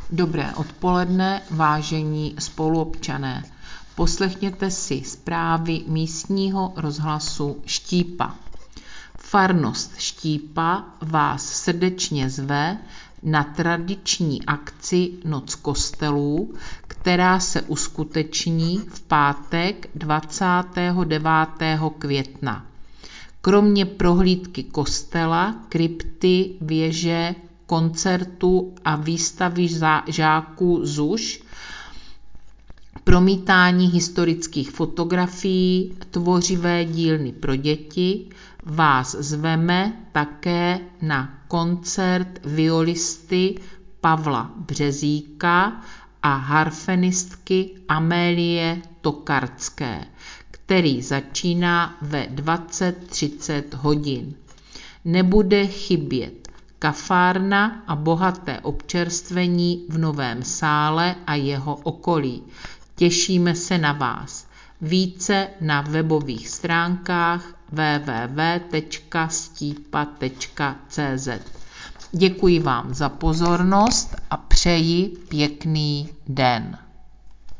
Dobré odpoledne, vážení spoluobčané. Poslechněte si zprávy místního rozhlasu Štípa. Farnost Štípa vás srdečně zve na tradiční akci Noc kostelů, která se uskuteční v pátek 29. května. Kromě prohlídky kostela, krypty, věže, koncertu a výstavy žáků ZUŠ, promítání historických fotografií, tvořivé dílny pro děti, vás zveme také na koncert violisty Pavla Březíka a harfenistky Amélie Tokarské, který začíná ve 20:30 hodin. Nebude chybět kafárna a bohaté občerstvení v Novém sále a jeho okolí. Těšíme se na vás. Více na webových stránkách www.stipa.cz. Děkuji vám za pozornost a přeji pěkný den.